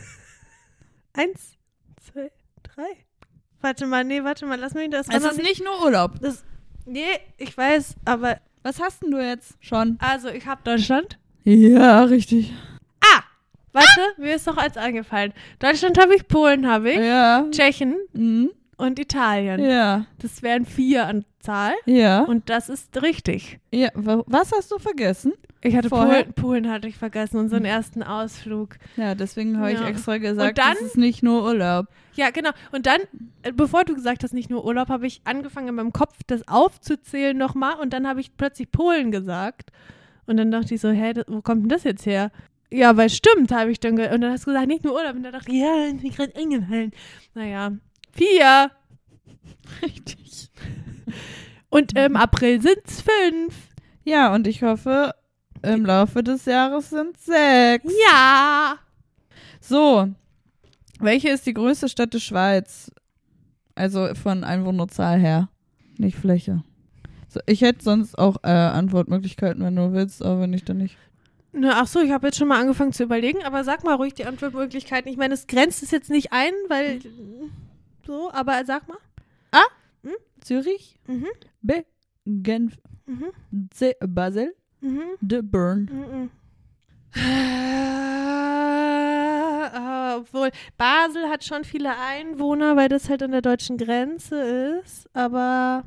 1, 2, 3. Warte mal, lass mich das. Es ist nicht nur Urlaub. Nee, ich weiß, aber was hast denn du jetzt schon? Also, ich habe Deutschland. Ja, richtig. Warte, mir ist noch eins eingefallen. Deutschland habe ich, Polen habe ich, ja. Tschechien und Italien. Ja. Das wären 4 an Zahl. Ja. Und das ist richtig. Ja, was hast du vergessen? Ich hatte Polen hatte ich vergessen, unseren ersten Ausflug. Ja, deswegen habe ich extra gesagt, das ist nicht nur Urlaub. Ja, genau. Und dann, bevor du gesagt hast, nicht nur Urlaub, habe ich angefangen in meinem Kopf das aufzuzählen nochmal und dann habe ich plötzlich Polen gesagt. Und dann dachte ich so, wo kommt denn das jetzt her? Ja, weil stimmt, habe ich dann und dann hast du gesagt, nicht nur Urlaub. Und dann dachte ich, ja, ich bin gerade eingefallen. Naja, 4. Richtig. Und im April sind es 5. Ja, und ich hoffe, im Laufe des Jahres sind 6. Ja. So, welche ist die größte Stadt der Schweiz? Also von Einwohnerzahl her, nicht Fläche. So, ich hätte sonst auch Antwortmöglichkeiten, wenn du willst, aber wenn nicht, dann nicht. Ach so, ich habe jetzt schon mal angefangen zu überlegen, aber sag mal ruhig die Antwortmöglichkeiten. Ich meine, es grenzt es jetzt nicht ein, weil so, aber sag mal. A. Zürich. Mhm. B. Genf. Mhm. C. Basel. Mhm. D. Bern. Mhm. Obwohl, Basel hat schon viele Einwohner, weil das halt an der deutschen Grenze ist, aber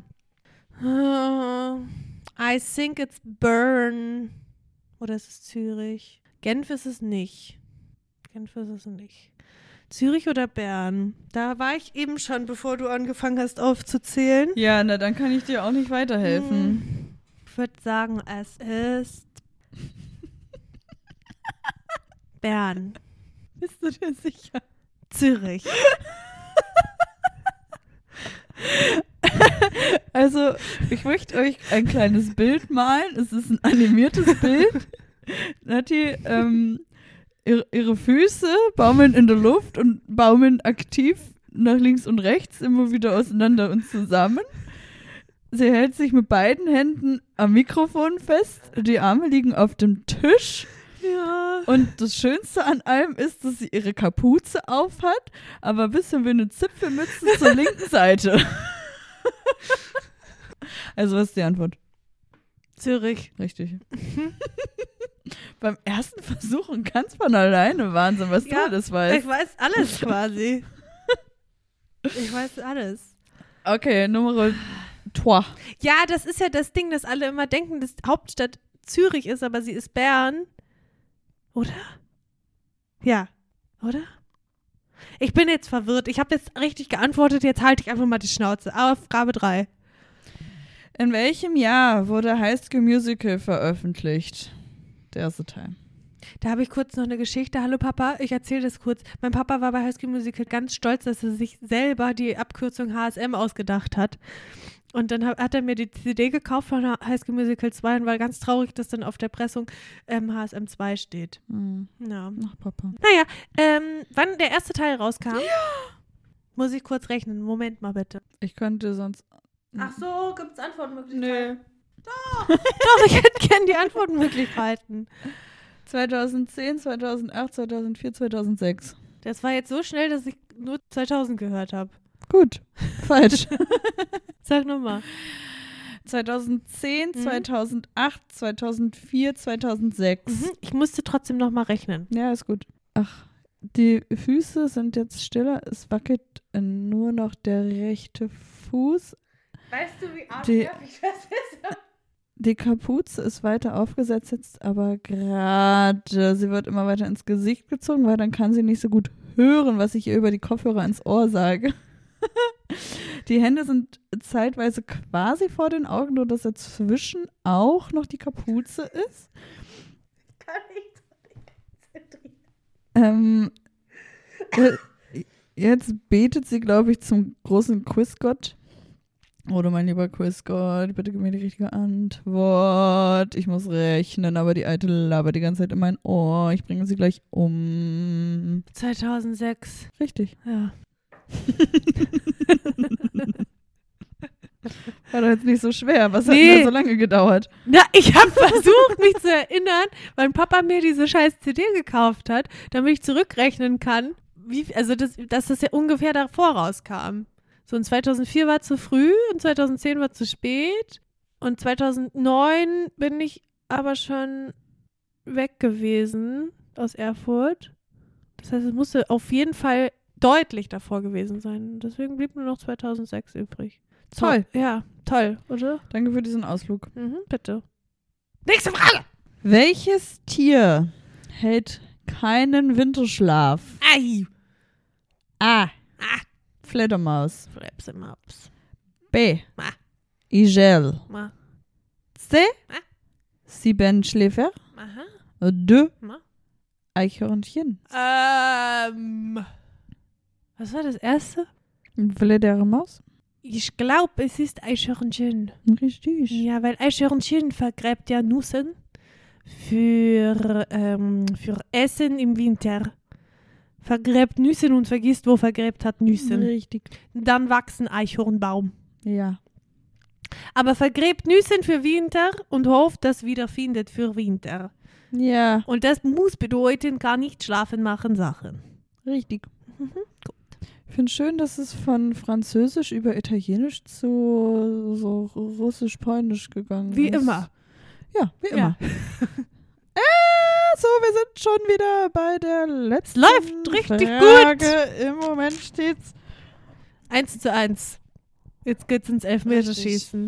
I think it's Bern. Oder ist es Zürich? Genf ist es nicht. Zürich oder Bern? Da war ich eben schon, bevor du angefangen hast aufzuzählen. Ja, na dann kann ich dir auch nicht weiterhelfen. Ich würde sagen, es ist Bern. Bist du dir sicher? Zürich. Also, ich möchte euch ein kleines Bild malen. Es ist ein animiertes Bild. Nati, ihre Füße baumeln in der Luft und baumeln aktiv nach links und rechts immer wieder auseinander und zusammen. Sie hält sich mit beiden Händen am Mikrofon fest. Die Arme liegen auf dem Tisch. Ja. Und das Schönste an allem ist, dass sie ihre Kapuze aufhat, aber ein bisschen wie eine Zipfelmütze zur linken Seite. Also, was ist die Antwort? Zürich. Richtig. Beim ersten Versuch und ganz von alleine. Wahnsinn, was du das weißt. Ich weiß alles quasi. Ich weiß alles. Okay, Nummer 3. Ja, das ist ja das Ding, dass alle immer denken, dass Hauptstadt Zürich ist, aber sie ist Bern. Oder? Ja. Oder? Ich bin jetzt verwirrt. Ich habe jetzt richtig geantwortet. Jetzt halte ich einfach mal die Schnauze. Aufgabe 3. In welchem Jahr wurde High School Musical veröffentlicht? Der erste Teil. Da habe ich kurz noch eine Geschichte. Hallo Papa, ich erzähle das kurz. Mein Papa war bei High School Musical ganz stolz, dass er sich selber die Abkürzung HSM ausgedacht hat. Und dann hat er mir die CD gekauft von High School Musical 2 und war ganz traurig, dass dann auf der Pressung HSM 2 steht. Ja. Ach, Papa. Naja, wann der erste Teil rauskam, muss ich kurz rechnen. Moment mal bitte. Ich könnte sonst... Ach so, gibt es Antwortmöglichkeiten? Nö. Doch, ich hätte gerne die Antwortmöglichkeiten. 2010, 2008, 2004, 2006. Das war jetzt so schnell, dass ich nur 2000 gehört habe. Gut, falsch. Sag nochmal. 2010, 2008, 2004, 2006. Ich musste trotzdem nochmal rechnen. Ja, ist gut. Ach, die Füße sind jetzt stiller. Es wackelt nur noch der rechte Fuß. Weißt du, wie arschnervig das ist? Die Kapuze ist weiter aufgesetzt jetzt, aber gerade. Sie wird immer weiter ins Gesicht gezogen, weil dann kann sie nicht so gut hören, was ich ihr über die Kopfhörer ins Ohr sage. Die Hände sind zeitweise quasi vor den Augen, nur dass dazwischen auch noch die Kapuze ist. Kann ich Jetzt betet sie, glaube ich, zum großen Quizgott. Oder mein lieber Quizgott, bitte gib mir die richtige Antwort. Ich muss rechnen, aber die alte labert die ganze Zeit in mein Ohr. Ich bringe sie gleich um. 2006. Richtig. Ja. War doch jetzt nicht so schwer. Was hat denn da so lange gedauert? Na, ich habe versucht, mich zu erinnern, weil Papa mir diese scheiß CD gekauft hat, damit ich zurückrechnen kann, dass das ja ungefähr davor rauskam. So, und 2004 war zu früh und 2010 war zu spät und 2009 bin ich aber schon weg gewesen aus Erfurt. Das heißt, es musste auf jeden Fall deutlich davor gewesen sein. Deswegen blieb nur noch 2006 übrig. Toll. Ja, toll, oder? Danke für diesen Ausflug. Bitte. Nächste Frage! Welches Tier hält keinen Winterschlaf? Ei! A. Fledermaus. Flipsemaps. B. Ma. Igel. Ma. C. Ma. Siebenschläfer. Aha. De Na? Eichhörnchen. Was war das erste? Wille der Maus. Ich glaube, es ist Eichhörnchen. Richtig. Ja, weil Eichhörnchen vergräbt ja Nüssen für Essen im Winter. Vergräbt Nüssen und vergisst, wo vergräbt hat Nüssen. Richtig. Dann wachsen Eichhornbaum. Ja. Aber vergräbt Nüssen für Winter und hofft, dass wieder findet für Winter. Ja, Und das muss bedeuten, kann nicht schlafen machen Sachen. richtig. Mhm. Ich finde schön, dass es von Französisch über Italienisch zu so Russisch-Polnisch gegangen Wie ist. immer. Ja, wie immer. Ja. So, wir sind schon wieder bei der letzten Läuft richtig Frage. Im Moment steht's 1:1. Jetzt geht's ins Elfmeterschießen.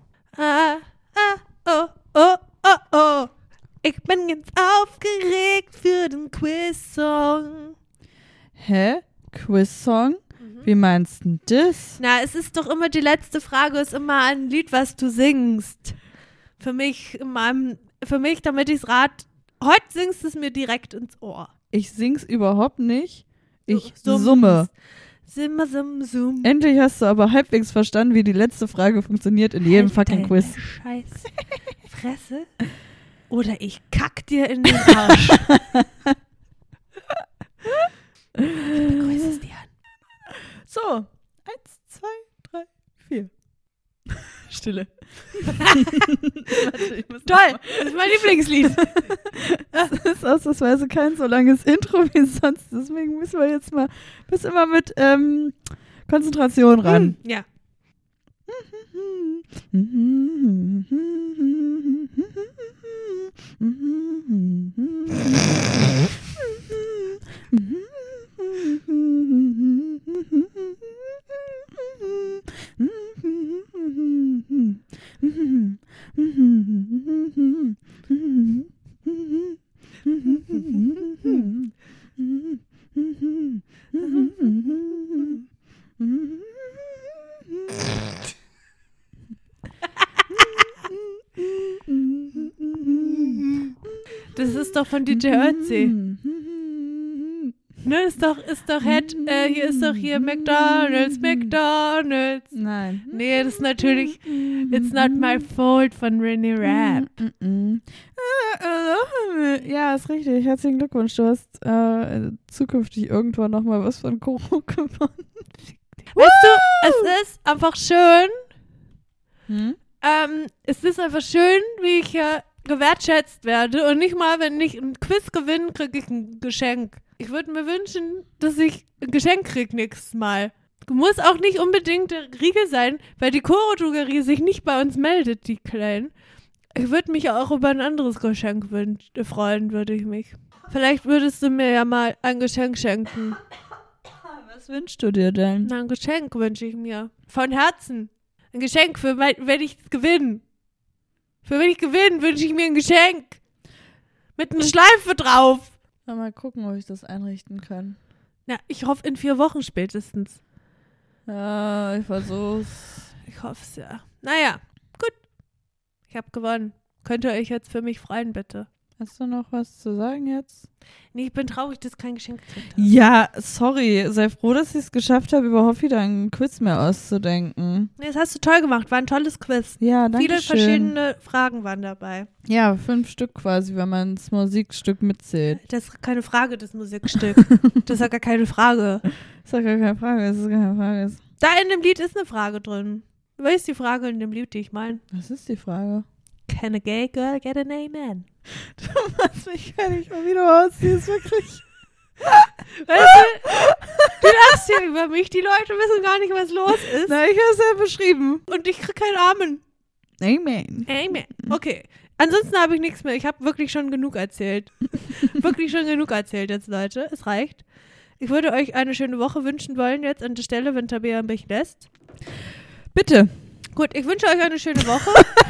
Oh. Ich bin ganz aufgeregt für den Quiz-Song. Hä? Quiz-Song? Wie meinst du das? Na, es ist doch immer die letzte Frage, ist immer ein Lied, was du singst. Für mich, damit ich's heute singst du es mir direkt ins Ohr. Ich sing's überhaupt nicht. Ich Du summe. Summ. Endlich hast du aber halbwegs verstanden, wie die letzte Frage funktioniert in jedem fucking Deine Quiz. Scheiß Fresse. Oder ich kack dir in den Arsch. Ich begrüße es dir an. So, 1, 2, 3, 4. Stille. Toll, das ist mein Lieblingslied. Das ist ausnahmsweise kein so langes Intro wie sonst. Deswegen müssen wir jetzt mal immer mit Konzentration ran. Ja. Das ist doch von DJ Ötzi. Ne, ist doch hier ist doch hier McDonald's. Nein. Nee, das ist natürlich It's Not My Fault von René Rapp. Ja, ist richtig. Herzlichen Glückwunsch. Du hast zukünftig irgendwann nochmal was von Koro gewonnen. Weißt du, es ist einfach schön. Hm? Es ist einfach schön, wie ich hier gewertschätzt werde. Und nicht mal, wenn ich ein Quiz gewinne, kriege ich ein Geschenk. Ich würde mir wünschen, dass ich ein Geschenk kriege nächstes Mal. Muss auch nicht unbedingt der Riegel sein, weil die Koro-Drogerie sich nicht bei uns meldet, die Kleinen. Ich würde mich auch über ein anderes Geschenk freuen, würde ich mich. Vielleicht würdest du mir ja mal ein Geschenk schenken. Was wünschst du dir denn? Na, ein Geschenk wünsche ich mir. Von Herzen. Ein Geschenk für, wenn ich gewinne. Für wenn ich gewinne, wünsche ich mir ein Geschenk. Mit einer Schleife drauf. Mal gucken, ob ich das einrichten kann. Na, ich hoffe in 4 Wochen spätestens. Ja, ich versuch's. Ich hoffe es ja. Naja, gut. Ich habe gewonnen. Könnt ihr euch jetzt für mich freuen, bitte? Hast du noch was zu sagen jetzt? Nee, ich bin traurig, dass ich kein Geschenk gekriegt habe. Ja, sorry. Sei froh, dass ich es geschafft habe, überhaupt wieder einen Quiz mehr auszudenken. Nee, das hast du toll gemacht. War ein tolles Quiz. Ja, danke Viele schön. verschiedene Fragen waren dabei. Ja, 5 Stück quasi, wenn man das Musikstück mitzählt. Das ist keine Frage, das Musikstück. Das ist ja gar keine Frage. Das ist ja gar keine Frage, das ist keine Frage. Da in dem Lied ist eine Frage drin. Was ist die Frage in dem Lied, die ich meine? Was ist die Frage? Can a gay girl get an amen? Du machst mich fertig, wie du aussiehst, wirklich. Weißt du, du lachst hier über mich. Die Leute wissen gar nicht, was los ist. Na, ich hab's ja beschrieben. Und ich krieg keinen Amen. Amen. Amen. Okay. Ansonsten habe ich nichts mehr. Ich habe wirklich schon genug erzählt. Wirklich schon genug erzählt jetzt, Leute. Es reicht. Ich würde euch eine schöne Woche wünschen wollen jetzt an der Stelle, wenn Tabea mich lässt. Bitte. Gut, ich wünsche euch eine schöne Woche.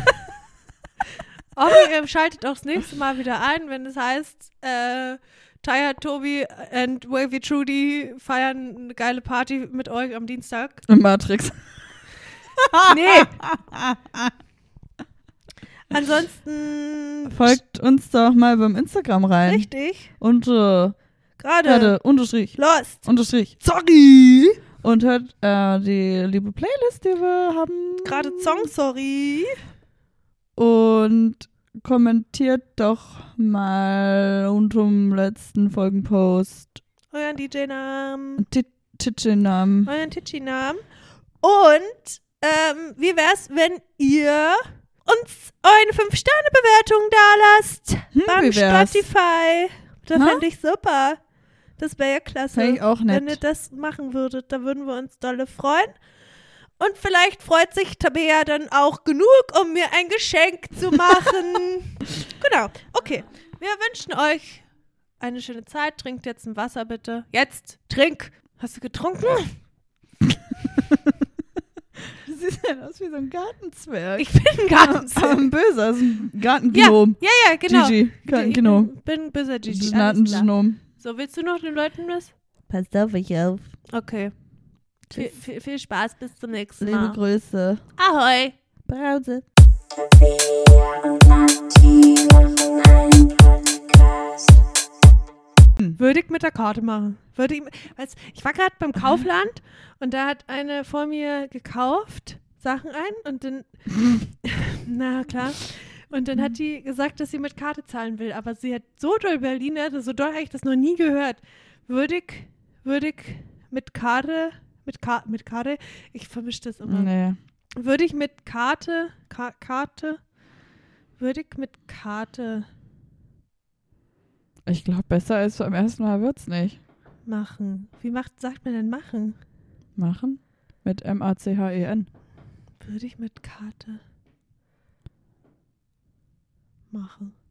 Hoffe, ihr schaltet auch das nächste Mal wieder ein, wenn es heißt, Taya, Tobi und Wavy Trudy feiern eine geile Party mit euch am Dienstag. Matrix. Nee. Ansonsten Folgt uns doch mal beim Instagram rein. richtig. Und Gerade Unterstrich. Lost. Unterstrich. Sorry. Und hört die liebe Playlist, die wir haben. Gerade Song, sorry. Und kommentiert doch mal unter dem letzten Folgenpost Euren DJ-Namen. Titchennamen. Euren Titschi-Namen. Und wie wär's, wenn ihr uns eine 5-Sterne-Bewertung da lasst beim wie wär's? Spotify. Das Na? fände ich super. Das wäre ja klasse. Fände ich auch nett. Wenn ihr das machen würdet, da würden wir uns dolle freuen. Und vielleicht freut sich Tabea dann auch genug, um mir ein Geschenk zu machen. Genau. Okay. Wir wünschen euch eine schöne Zeit. Trinkt jetzt ein Wasser, bitte. Jetzt. Trink. Hast du getrunken? Du siehst ja aus wie so ein Gartenzwerg. Ich bin ganz. Aber ein böser, ist ein Gartengnom. Ja, genau. Gigi, Gartengnom. Ich bin böser Gigi. Alles klar. Gartengnom. So, willst du noch den Leuten was? Passt auf euch auf. Okay. Viel Spaß, bis zum nächsten Liebe Mal. Grüße. Ahoi. Brause. Würde ich mit der Karte machen. Ich war gerade beim Kaufland und da hat eine vor mir gekauft, Sachen ein und dann, na klar, und dann hat die gesagt, dass sie mit Karte zahlen will, aber sie hat so doll Berliner, so doll habe ich das noch nie gehört. Würde ich mit Karte, ich vermische das immer. Nee. Würde ich mit Karte, Ich glaube, besser als beim ersten Mal wird's nicht. machen. Sagt man denn machen? Machen? Mit M-A-C-H-E-N. Würde ich mit Karte machen.